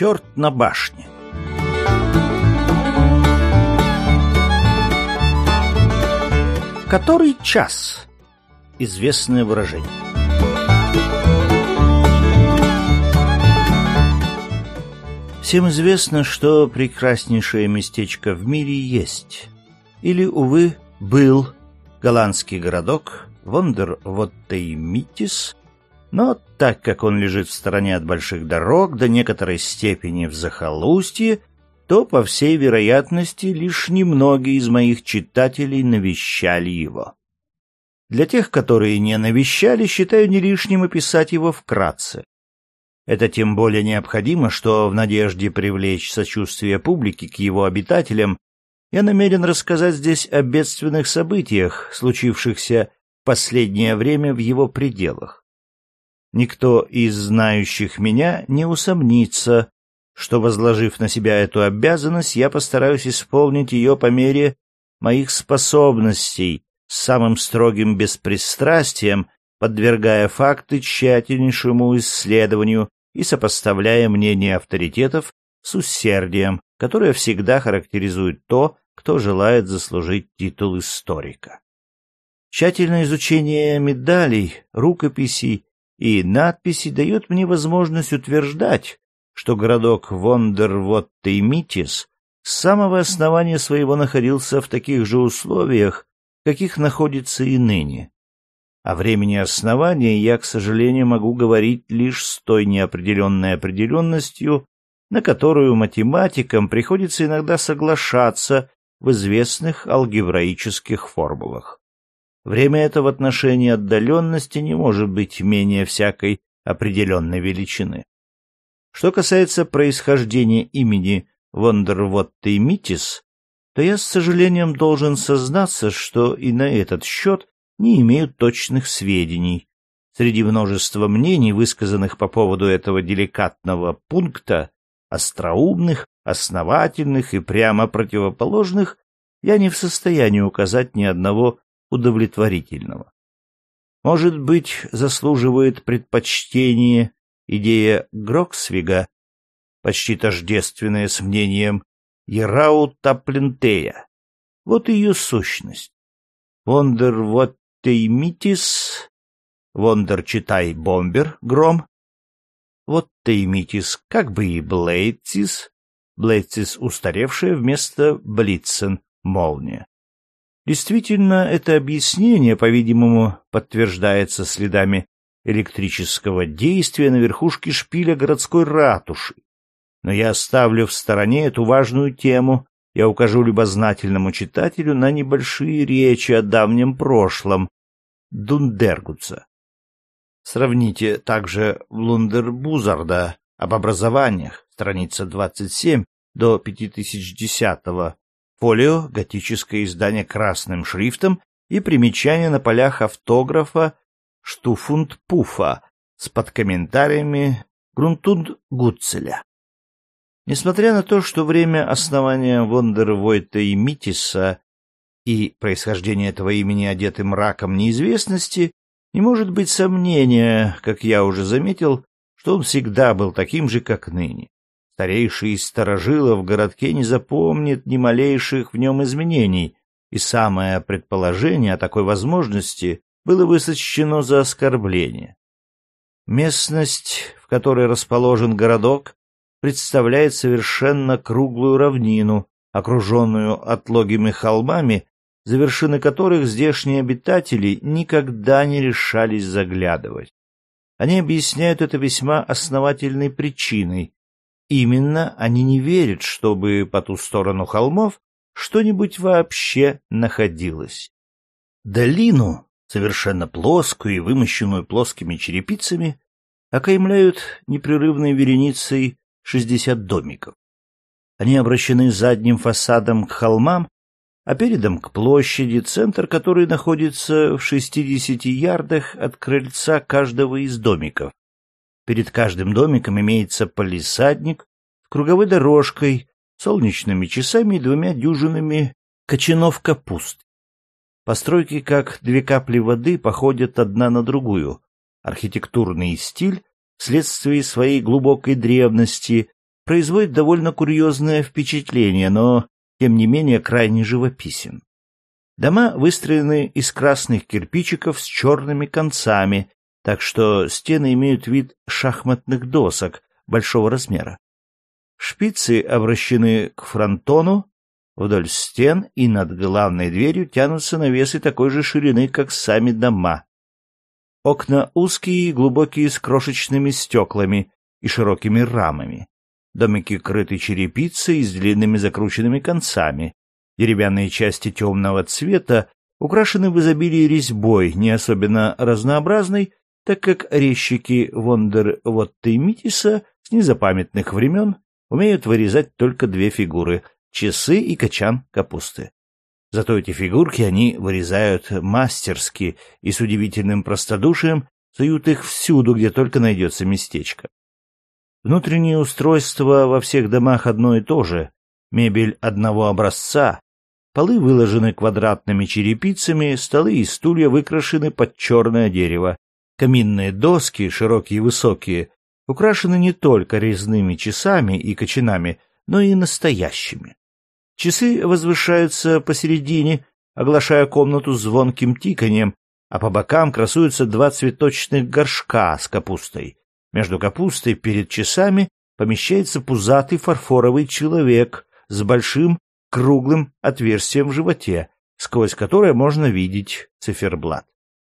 Черт на башне. Который час? Известное выражение. Всем известно, что прекраснейшее местечко в мире есть. Или, увы, был голландский городок Вондервоттеймитис, но так как он лежит в стороне от больших дорог, до некоторой степени в захолустье, то, по всей вероятности, лишь немногие из моих читателей навещали его. Для тех, которые не навещали, считаю не лишним описать его вкратце. Это тем более необходимо, что в надежде привлечь сочувствие публики к его обитателям я намерен рассказать здесь о бедственных событиях, случившихся в последнее время в его пределах. Никто из знающих меня не усомнится, что, возложив на себя эту обязанность, я постараюсь исполнить ее по мере моих способностей с самым строгим беспристрастием, подвергая факты тщательнейшему исследованию и сопоставляя мнения авторитетов с усердием, которое всегда характеризует то, кто желает заслужить титул историка. Тщательное изучение медалей, рукописей и надписей дает мне возможность утверждать, что городок Вондервоттеймитис с самого основания своего находился в таких же условиях, в каких находится и ныне. О времени основания я, к сожалению, могу говорить лишь с той неопределенной определенностью, на которую математикам приходится иногда соглашаться в известных алгебраических формулах. Время это в отношении отдаленности не может быть менее всякой определенной величины. Что касается происхождения имени Вондервоттеймитис, то я с сожалением должен сознаться, что и на этот счет не имею точных сведений. Среди множества мнений, высказанных по поводу этого деликатного пункта, остроумных, основательных и прямо противоположных, я не в состоянии указать ни одного удовлетворительного. Может быть, заслуживает предпочтения идея Гроксвига, почти тождественная с мнением Ерау-Таплентея. Вот ее сущность. Вондервоттеймитис, Вондер читай бомбер, гром, Воттеймитис как бы и Блейцис, Блейцис устаревшая вместо Блицен, молния. Действительно, это объяснение, по-видимому, подтверждается следами электрического действия на верхушке шпиля городской ратуши. Но я оставлю в стороне эту важную тему, я укажу любознательному читателю на небольшие речи о давнем прошлом Дундергутса. Сравните также Лундербузарда об образованиях, страница 27 до 5010, фолио, готическое издание красным шрифтом и примечание на полях автографа Штуфундпуфа с подкомментариями Грунтундгутцеля. Несмотря на то, что время основания Вондервоттеймитиса и происхождение этого имени одеты мраком неизвестности, не может быть сомнения, как я уже заметил, что он всегда был таким же, как ныне. Старейший из старожилов в городке не запомнит ни малейших в нем изменений, и самое предположение о такой возможности было высочтено за оскорбление. Местность, в которой расположен городок, представляет совершенно круглую равнину, окруженную отлогими холмами, за вершины которых здешние обитатели никогда не решались заглядывать. Они объясняют это весьма основательной причиной. Именно они не верят, чтобы по ту сторону холмов что-нибудь вообще находилось. Долину, совершенно плоскую и вымощенную плоскими черепицами, окаймляют непрерывной вереницей 60 домиков. Они обращены задним фасадом к холмам, а передом к площади, центр которой находится в 60 ярдах от крыльца каждого из домиков. Перед каждым домиком имеется палисадник с круговой дорожкой, солнечными часами и 2 дюжинами кочанов капусты. Постройки, как 2 капли воды, походят одна на другую. Архитектурный стиль, вследствие своей глубокой древности, производит довольно курьезное впечатление, но, тем не менее, крайне живописен. Дома выстроены из красных кирпичиков с черными концами, так что стены имеют вид шахматных досок большого размера. Шпицы обращены к фронтону, вдоль стен и над главной дверью тянутся навесы такой же ширины, как сами дома. Окна узкие и глубокие с крошечными стеклами и широкими рамами. Домики крыты черепицей с длинными закрученными концами. Деревянные части темного цвета украшены в изобилии резьбой, не особенно разнообразной, так как резчики Вондервоттеймитиса с незапамятных времен умеют вырезать только две фигуры — часы и качан капусты. Зато эти фигурки они вырезают мастерски и с удивительным простодушием суют их всюду, где только найдется местечко. Внутреннее устройство во всех домах одно и то же. Мебель одного образца, полы выложены квадратными черепицами, столы и стулья выкрашены под черное дерево. Каминные доски, широкие и высокие, украшены не только резными часами и качанами, но и настоящими. Часы возвышаются посередине, оглашая комнату звонким тиканьем, а по бокам красуются два цветочных горшка с капустой. Между капустой перед часами помещается пузатый фарфоровый человек с большим круглым отверстием в животе, сквозь которое можно видеть циферблат.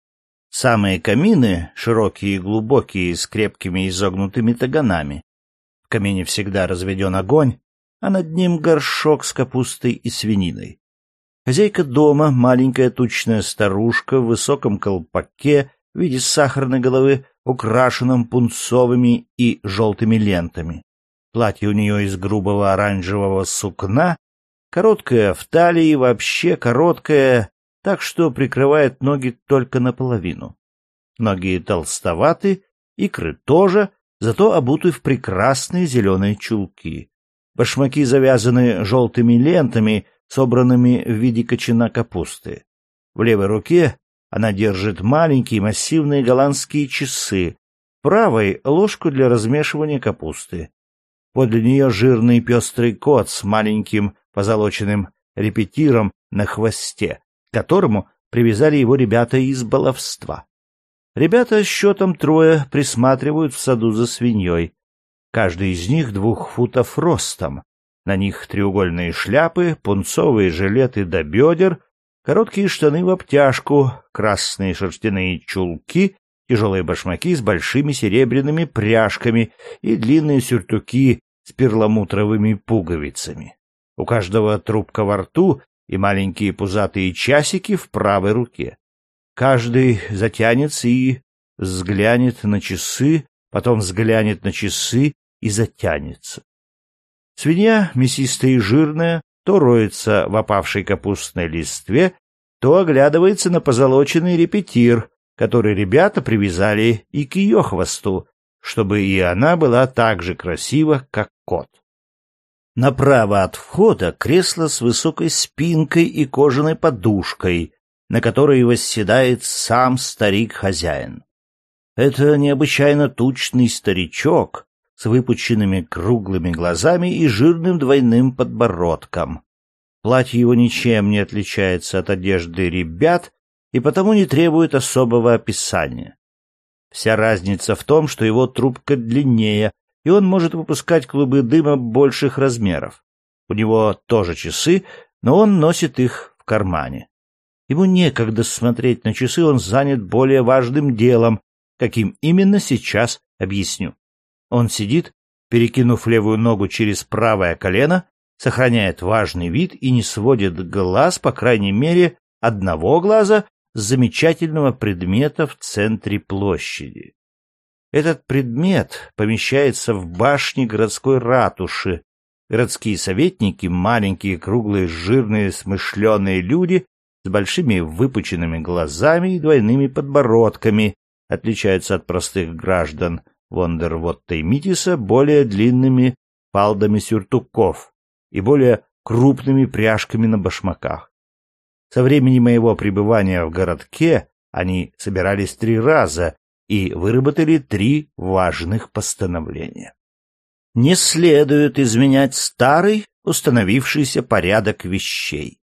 Самые камины широкие и глубокие, с крепкими изогнутыми таганами. В камине всегда разведен огонь, а над ним горшок с капустой и свининой. Хозяйка дома, маленькая тучная старушка в высоком колпаке в виде сахарной головы, украшенном пунцовыми и желтыми лентами. Платье у нее из грубого оранжевого сукна, короткое в талии, вообще короткое, так что прикрывает ноги только наполовину. Ноги толстоваты, икры тоже, зато обуты в прекрасные зеленые чулки. Башмаки завязаны желтыми лентами, собранными в виде кочана капусты. В левой руке она держит маленькие массивные голландские часы, в правой — ложку для размешивания капусты. Подле нее жирный пестрый кот с маленьким позолоченным репетиром на хвосте, к которому привязали его ребята из баловства. Ребята счетом трое присматривают в саду за свиньей. Каждый из них 2 футов ростом. На них треугольные шляпы, пунцовые жилеты до бедер, короткие штаны в обтяжку, красные шерстяные чулки, тяжелые башмаки с большими серебряными пряжками и длинные сюртуки с перламутровыми пуговицами. У каждого трубка во рту и маленькие пузатые часики в правой руке. Каждый затянется и взглянет на часы, потом взглянет на часы и затянется. Свинья, мясистая и жирная, то роется в опавшей капустной листве, то оглядывается на позолоченный репетир, который ребята привязали и к ее хвосту, чтобы и она была так же красива, как кот. Направо от входа кресло с высокой спинкой и кожаной подушкой, на которой восседает сам старик-хозяин. Это необычайно тучный старичок с выпученными круглыми глазами и жирным двойным подбородком. Платье его ничем не отличается от одежды ребят и потому не требует особого описания. Вся разница в том, что его трубка длиннее, и он может выпускать клубы дыма больших размеров. У него тоже часы, но он носит их в кармане. Ему некогда смотреть на часы, он занят более важным делом, каким именно сейчас объясню. Он сидит, перекинув левую ногу через правое колено, сохраняет важный вид и не сводит глаз, по крайней мере, одного глаза, с замечательного предмета в центре площади. Этот предмет помещается в башне городской ратуши. Городские советники, маленькие, круглые, жирные, смышленые люди с большими выпученными глазами и двойными подбородками, отличаются от простых граждан Вондервоттеймитиса более длинными фалдами сюртуков и более крупными пряжками на башмаках. Со времени моего пребывания в городке они собирались 3 раза и выработали 3 важных постановления. Не следует изменять старый, установившийся порядок вещей.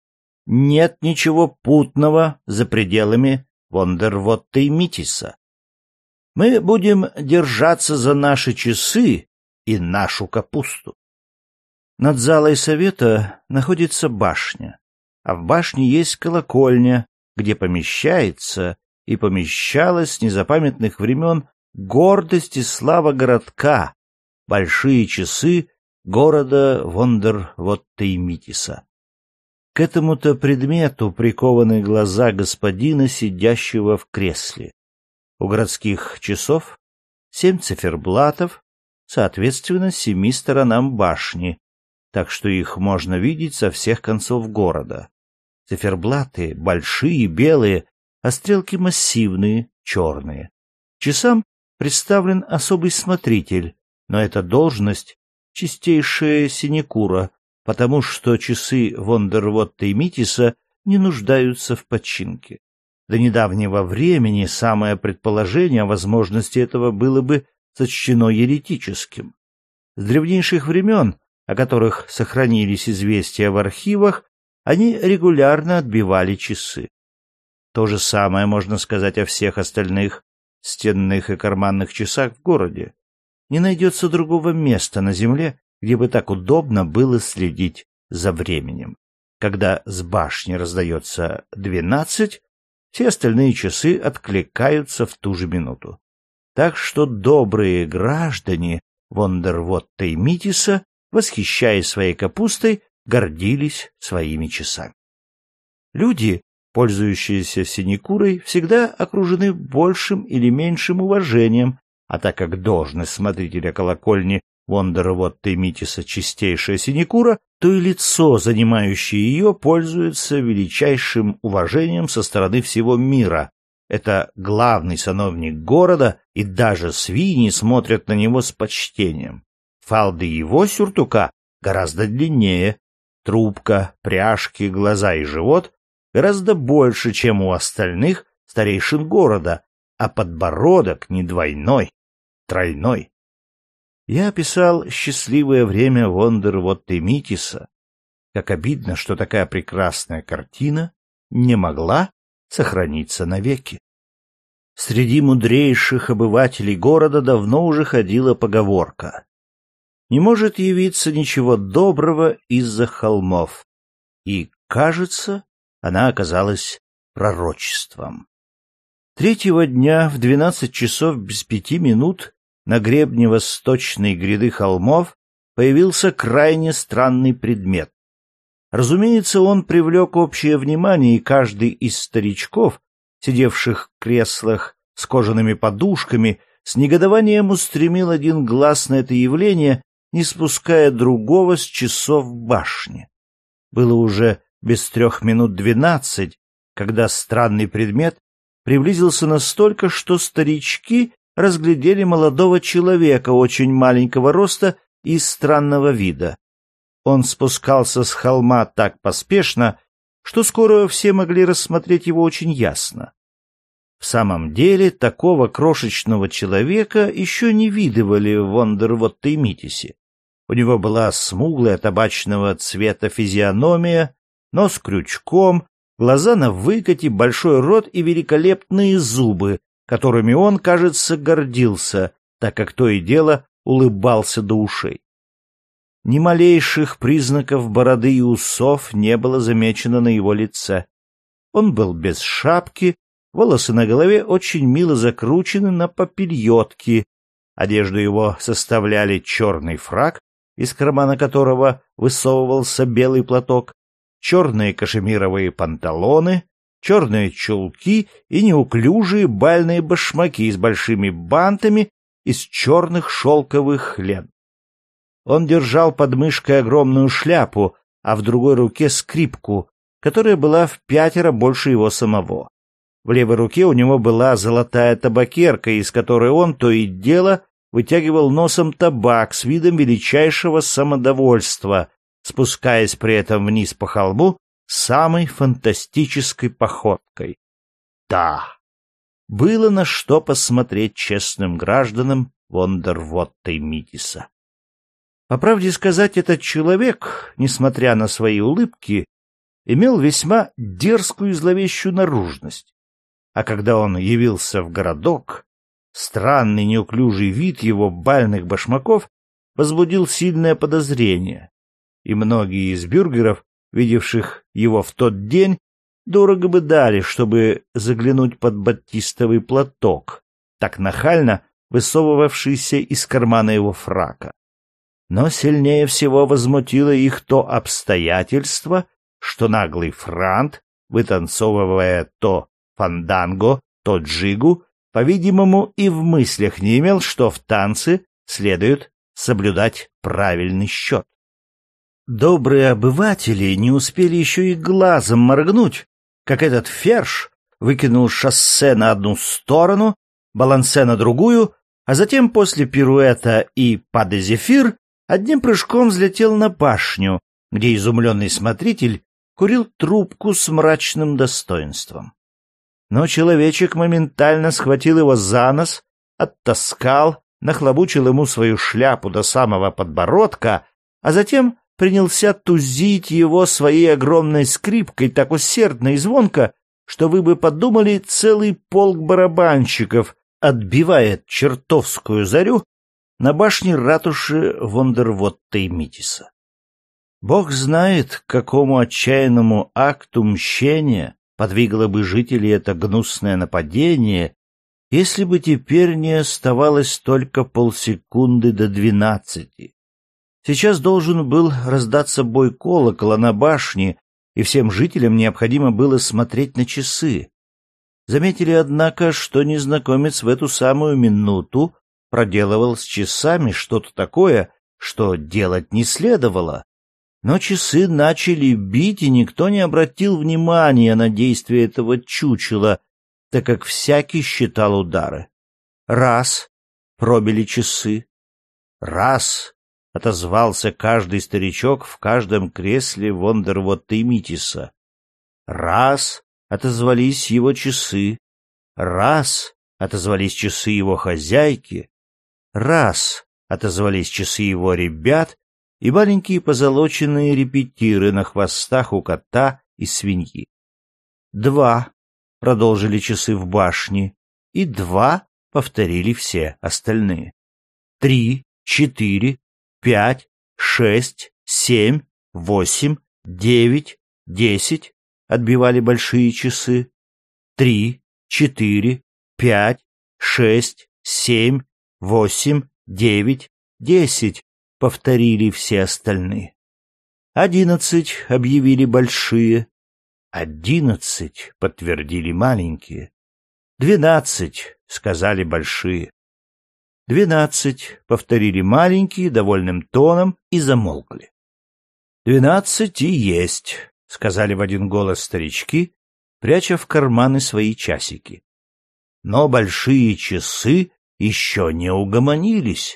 Нет ничего путного за пределами Вондервотта и Митиса. Мы будем держаться за наши часы и нашу капусту. Над залой совета находится башня, а в башне есть колокольня, где помещается и помещалась с незапамятных времен гордость и слава городка, большие часы города Вондервотта и Митиса. К этому-то предмету прикованы глаза господина, сидящего в кресле. У городских часов 7 циферблатов, соответственно, 7 сторонам башни, так что их можно видеть со всех концов города. Циферблаты большие, белые, а стрелки массивные, черные. Часам представлен особый смотритель, но эта должность — чистейшая синекура, потому что часы Вондервотта и Митиса не нуждаются в починке. До недавнего времени самое предположение о возможности этого было бы сочтено еретическим. С древнейших времен, о которых сохранились известия в архивах, они регулярно отбивали часы. То же самое можно сказать о всех остальных стенных и карманных часах в городе. Не найдется другого места на земле, где бы так удобно было следить за временем. Когда с башни раздается 12, все остальные часы откликаются в ту же минуту. Так что добрые граждане Вондервотта и Митиса, восхищаясь своей капустой, гордились своими часами. Люди, пользующиеся синекурой, всегда окружены большим или меньшим уважением, а так как должность смотрителя колокольни Вондервотта и Митиса чистейшая синекура, то и лицо, занимающее ее, пользуется величайшим уважением со стороны всего мира. Это главный сановник города, и даже свиньи смотрят на него с почтением. Фалды его сюртука гораздо длиннее, трубка, пряжки, глаза и живот гораздо больше, чем у остальных старейшин города, а подбородок не двойной, тройной. Я описал счастливое время Вондервотта и Митиса. Как обидно, что такая прекрасная картина не могла сохраниться навеки. Среди мудрейших обывателей города давно уже ходила поговорка: не может явиться ничего доброго из-за холмов. И, кажется, она оказалась пророчеством. Третьего дня в 12 часов без 5 минут на гребне восточной гряды холмов появился крайне странный предмет. Разумеется, он привлек общее внимание, и каждый из старичков, сидевших в креслах с кожаными подушками, с негодованием устремил один глаз на это явление, не спуская другого с часов башни. Было уже без 3 минут 12, когда странный предмет приблизился настолько, что старички разглядели молодого человека очень маленького роста и странного вида. Он спускался с холма так поспешно, что скоро все могли рассмотреть его очень ясно. В самом деле, такого крошечного человека еще не видывали в Вондервотта и Митисе. У него была смуглая табачного цвета физиономия, нос крючком, глаза на выкате, большой рот и великолепные зубы, которыми он, кажется, гордился, так как то и дело улыбался до ушей. Ни малейших признаков бороды и усов не было замечено на его лице. Он был без шапки, волосы на голове очень мило закручены на попельотки, одежду его составляли черный фрак, из кармана которого высовывался белый платок, черные кашемировые панталоны, черные чулки и неуклюжие бальные башмаки с большими бантами из черных шелковых лент. Он держал под мышкой огромную шляпу, а в другой руке скрипку, которая была в 5 больше его самого. В левой руке у него была золотая табакерка, из которой он то и дело вытягивал носом табак с видом величайшего самодовольства, спускаясь при этом вниз по холму самой фантастической походкой. Да, было на что посмотреть честным гражданам Вондервотта и Митиса. По правде сказать, этот человек, несмотря на свои улыбки, имел весьма дерзкую и зловещую наружность. А когда он явился в городок, странный неуклюжий вид его бальных башмаков возбудил сильное подозрение, и многие из бюргеров, видевших его в тот день, дорого бы дали, чтобы заглянуть под батистовый платок, так нахально высовывавшийся из кармана его фрака. Но сильнее всего возмутило их то обстоятельство, что наглый франт, вытанцовывая то фанданго, то джигу, по-видимому, и в мыслях не имел, что в танце следует соблюдать правильный счет. Добрые обыватели не успели еще и глазом моргнуть, как этот ферш выкинул шоссе на одну сторону, балансе на другую, а затем после пируэта и падезефир одним прыжком взлетел на башню, где изумленный смотритель курил трубку с мрачным достоинством. Но человечек моментально схватил его за нос, оттаскал, нахлобучил ему свою шляпу до самого подбородка, а затем принялся тузить его своей огромной скрипкой так усердно и звонко, что вы бы подумали, целый полк барабанщиков отбивает чертовскую зарю на башне ратуши Вондервотта-Митиса. Бог знает, к какому отчаянному акту мщения подвигло бы жителей это гнусное нападение, если бы теперь не оставалось только полсекунды до 12. Сейчас должен был раздаться бой колокола на башне, и всем жителям необходимо было смотреть на часы. Заметили, однако, что незнакомец в эту самую минуту проделывал с часами что-то такое, что делать не следовало. Но часы начали бить, и никто не обратил внимания на действие этого чучела, так как всякий считал удары. Раз — пробили часы. Раз — отозвался каждый старичок в каждом кресле Вондервотта-Митиса. Раз — отозвались его часы. Раз — отозвались часы его хозяйки. Раз — отозвались часы его ребят и маленькие позолоченные репетиры на хвостах у кота и свиньи. Два — продолжили часы в башне, и два — повторили все остальные. 3, 4, 5, 6, 7, 8, 9, 10 отбивали большие часы. 3, 4, 5, 6, 7, 8, 9, 10 повторили все остальные. 11 объявили большие. 11 подтвердили маленькие. 12 сказали большие. 12 повторили маленькие довольным тоном и замолкли. 12 и есть, сказали в один голос старички, пряча в карманы свои часики. Но большие часы еще не угомонились.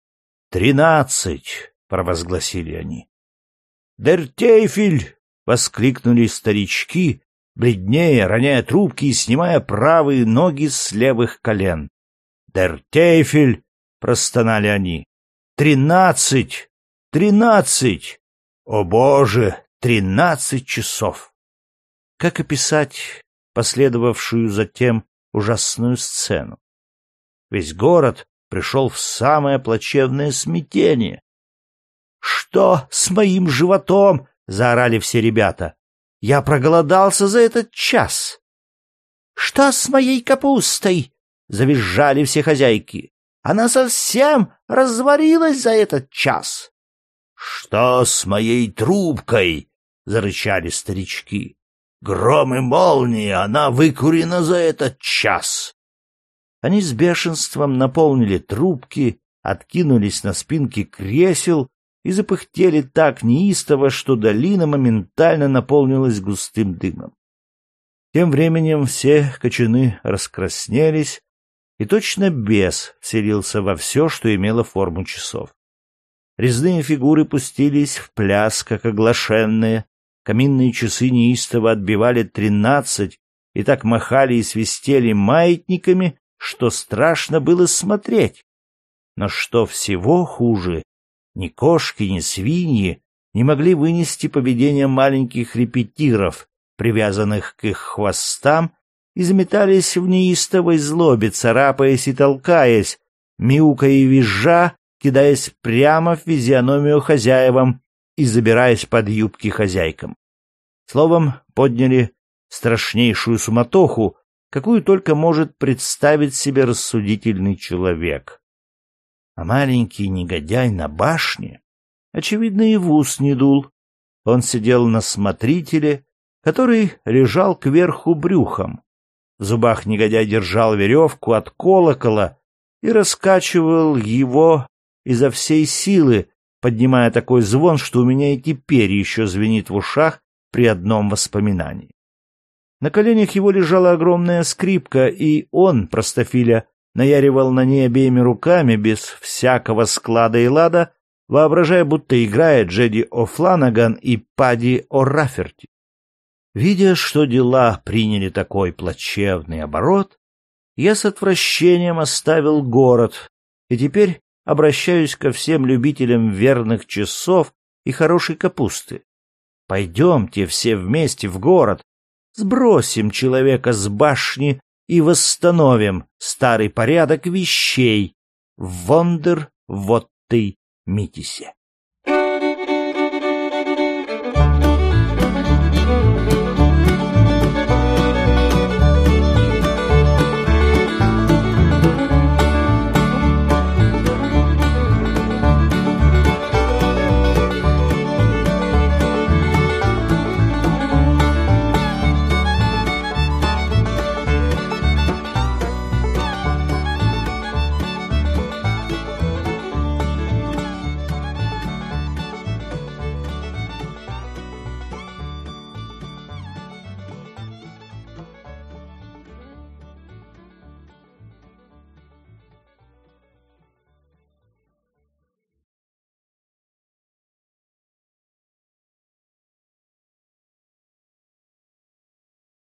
13, провозгласили они. «Дер Тейфель!» — воскликнули старички, бледнее, роняя трубки и снимая правые ноги с левых колен. «Дер Тейфель!» — простонали они. 13! 13! О, Боже! 13 часов! Как описать последовавшую затем ужасную сцену? Весь город пришел в самое плачевное смятение. «Что с моим животом?» — заорали все ребята. «Я проголодался за этот час». «Что с моей капустой?» — завизжали все хозяйки. «Она совсем разварилась за этот час». «Что с моей трубкой?» — зарычали старички. «Гром и молния, она выкурена за этот час». Они с бешенством наполнили трубки, откинулись на спинки кресел и запыхтели так неистово, что долина моментально наполнилась густым дымом. Тем временем все кочаны раскраснелись, и точно бес вселился во все, что имело форму часов. Резные фигуры пустились в пляс, как оглашенные, каминные часы неистово отбивали 13 и так махали и свистели маятниками, что страшно было смотреть. Но что всего хуже, Ни кошки, ни свиньи не могли вынести поведения маленьких репетиров, привязанных к их хвостам, и заметались в неистовой злобе, царапаясь и толкаясь, мяукая и визжа, кидаясь прямо в физиономию хозяевам и забираясь под юбки хозяйкам. Словом, подняли страшнейшую суматоху, какую только может представить себе рассудительный человек. А маленький негодяй на башне, очевидно, и в ус не дул. Он сидел на смотрителе, который лежал кверху брюхом. В зубах негодяй держал веревку от колокола и раскачивал его изо всей силы, поднимая такой звон, что у меня и теперь еще звенит в ушах при одном воспоминании. На коленях его лежала огромная скрипка, и он, простофиля, наяривал на ней обеими руками, без всякого склада и лада, воображая, будто играет Джеди О'Фланаган и Падди О'Раферти. Видя, что дела приняли такой плачевный оборот, я с отвращением оставил город, и теперь обращаюсь ко всем любителям верных часов и хорошей капусты. Пойдемте все вместе в город, сбросим человека с башни и восстановим старый порядок вещей в Вондер-Вотты-Митисе.